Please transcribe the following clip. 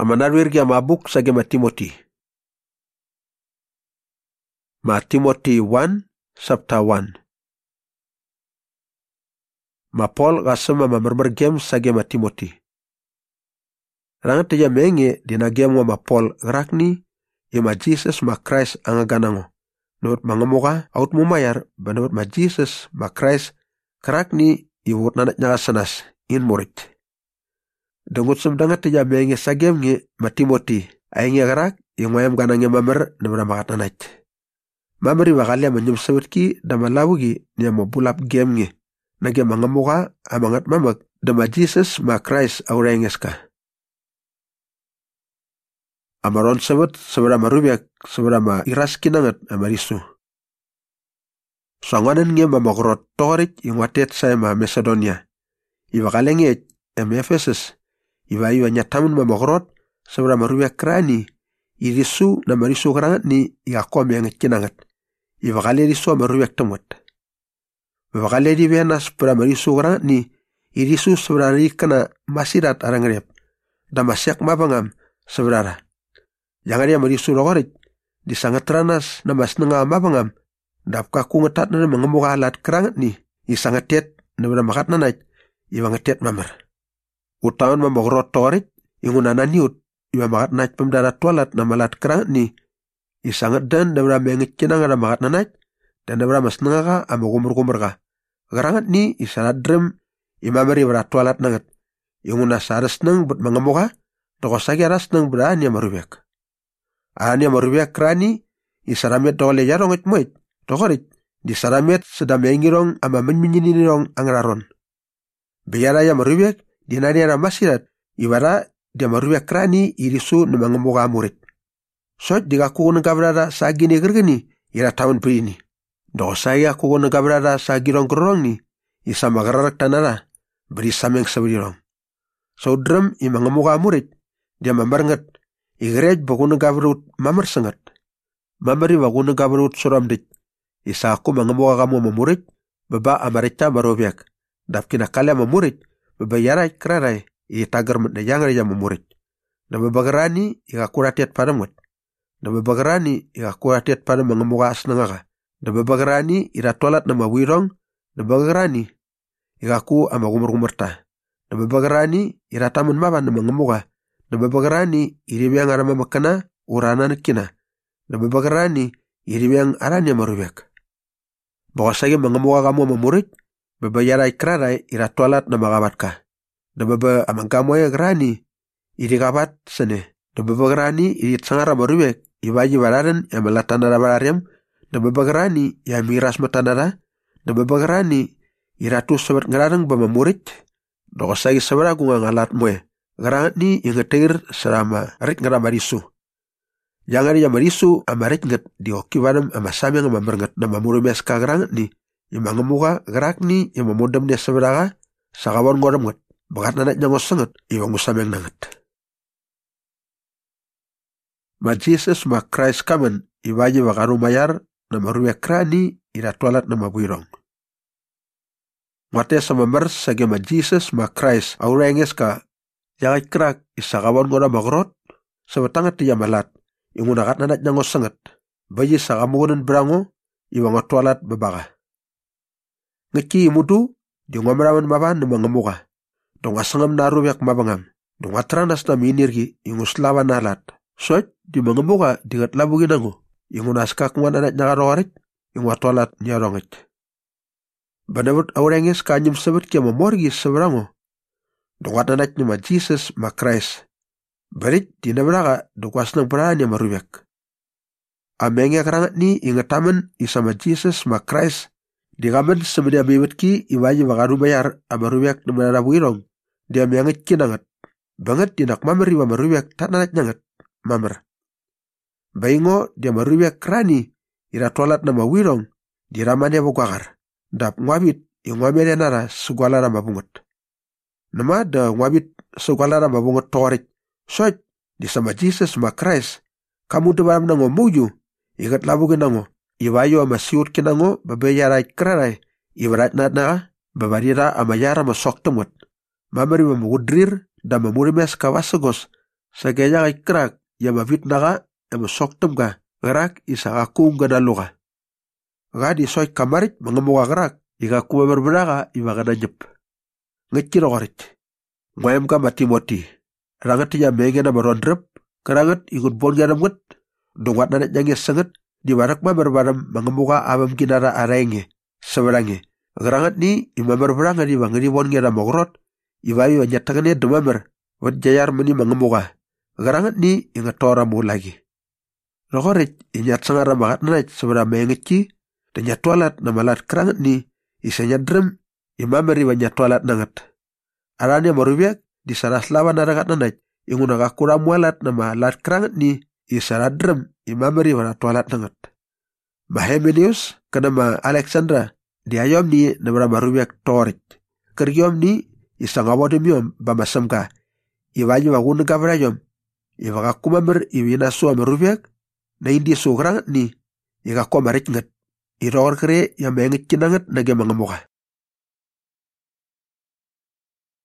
Amanarwir gia mabuk sage Timoti. Timoti 1 chapter 1. Paul kasema mamermer gem sage Timoti. Rangat teja menge dina gem wa Paul gerakni ima Jesus ma Christ angaganango. Not mangamuka out mumayar banot ma Jesus ma Christ gerakni iwut nanak nyaga sanas in murid. Dengut semdangat teja menge sagem nge Timoti ayenge gerak ingwayam ganange mamer namra makat nanach. Mameri wakalia menyum sewetki dama labugi ni bulap gem nge. Nage mangamuka amangat mamak dama Jesus ma Christ aurengeska. Amaron sebut seberama rubiak seberama iras kinangat amarisu. Sanganan nge mamakrot torik yung watet saya ma Macedonia. Iwa kalenge Ephesus. Iwa nyatamun mamakrot seberama rubiak krani. Irisu na marisu kerangat ni iakom yang kinangat. Iwa kali risu ama rubiak temut. Iwa kali di benas seberama risu kerangat ni. Irisu seberama rikana masirat arangrep. Damasyak mabangam seberara. Jangan dia marisu rokorik. Di sangat ranas na mas nenga mabangam. Dapka ku ngetat na mengemuka alat kerangat ni. I sangat tet na beramakat nanay. Iwa ngetet mamer. Utawan mamakrot torik. Ingunanan niut. Iwa makat nanay pemdara tualat na malat kerangat ni. I sangat dan na beramengit kinang na makat nanay. Dan na beramas nenga ka ama kumur-kumur ka. Kerangat ni i salat drem. I mameri beratualat nangat. Inguna saras nang but mengemuka. Dokosagi aras nang berani marubek. Ani marubek krani. I saramet dole yarong itmoit. Tokorit. Di saramet sedamengirong ama menyininirong angraron. Biara ya marubek. Dinari ara masirat. Iwara dia marubek krani irisu na mengemuka murid. Sot digaku nagabrada sa gini gergeni. Ira tahun berini. Dokosagi aku nagabrada sa girong gerong ni. Isa magararak tanara. Beri sameng sabirirong. So drum i mengemuka murid. Dia membarengat. Igrej baguna gabrut mamar sangat. Mamari baguna gabrut suram dit. Isa aku mengemuka kamu memurid. Baba amarita marobiak. Dapkina kala memurid. Baba yarai krarai. I tagar mendayangar ya memurid. Na babagarani i akuratiat padamut. Na babagarani i akuratiat padam mengemuka asnangaka. Na babagarani i ratolat na mawirong. Na babagarani i aku amagumur-gumurta. Na babagarani i ratamun maban na mengemuka. Na babagarani iribiang arama makana urana nakina. Na babagarani iribiang aranya marubek. Bakasagi mengemuka kamu memurid. Babayarai krarai iratualat na magabat ka. Na baba amangkamoy agrani irikabat sene. Na babagarani iritsangara marubek. Ibaji bararan yang melatanara barariam. Na babagarani yang miras matanara. Na babagarani iratu sabat ngararang bamamurid. Dokosagi sabara kungang alat moe. Garangat ni yang ngetir selama rik ngaramarisu. Jangan dia marisu amarik nget dioki badam ama sami yang merengat nama murumes ka garangat ni. Yang mangemuka gerak ni yang memodam dia seberaka sakawan ngodam nget. Bakat nanak nyangos sangat iwang musam yang nangat. Ma Jesus ma Christ kamen ibaji bakaru mayar nama ruwe krani iratualat nama buirong. Mate sama mers sage ma Jesus ma Christ aurenges ka. Yang kerak isakawan ngoda magrot sebetangat dia malat ingunakat nanak nyangos sangat bayi sakamunan berango iwang atualat bebaga ngeki mudu di ngomraman maban na mangemuka dong asangam naru yak mabangam dong atranas na minirgi inguslawan nalat soit di mangemuka digat labugi nango ingunaska kuan anak nyagarorik ingu atualat nyarongit banabut aurengis kanyum sebut kia memorgi seberango Dongat anak ma Jesus ma Christ. Barit di nabraga dokwas nang peraan yang marubek. Amengya kerangat ni ingataman isa ma Jesus ma Christ. Di kaman semedia bibit ki iwaji bakaru bayar amarubek na manarabwirong. Dia meyangit kinangat. Banget di nak mameri wa marubek tak nanak nyangat. Mamer. Baingo dia marubek krani. Ira tolat na mawirong. Di ramanya bukakar. Dap ngwabit yung ngwabit nara sugwala na mabungot. Nama da ngwabit sugwalara mabungot torik. Soit di sama Jesus ma Christ. Kamu debaram nango muju. Ikat labugin nango. Iwayo ama siut kinango babayarai krarai. Iwarat na babarira ama yara masok temut. Mamari mamudrir da mamurimes kawasagos. Sagaya kay krak yama vitnaga ema soktumga gerak isaga kunga daluga. Gadi soy kamarit mangamuga gerak iga kuma berberaga ibagana nyep. Ngeciro gorit. Ngoyam ka Timoti. Rangat ya menge na marondrep. Kerangat ikut bon ganam nget. Dungwat nanet nyange senget. Di barak ma berbaram mangamuga abam kinara arenge. Seberange. Gerangat ni ima berberanga di bangani bon ganam mogrot. Ibayu anyatagane demamer. Wat jayar meni mangamuga. Gerangat ni ingat tora mu lagi. Rogorit inyat sangara magat nanaj sebera mengeci. Dan nyatwalat na malat kerangat ni. Isanya drem. Imameri nyatwalat nangat. Arane marubiak di saras lawan naragat nanaj. Inguna kakura mualat na malat kerangat ni. Isara drem. Imameri nyatwalat nangat. Mahemenius kana ma Alexandra. Di ayom ni na marubiak torit. Kergiom ni isang awademiom bamasamka. Iwanyu wagun gabrayom. Iwakakumamer iwinasua marubiak. Na hindi so kerangat ni. Ikakua marit ngat. Iror kere yang mengit kinangat na mangamuka.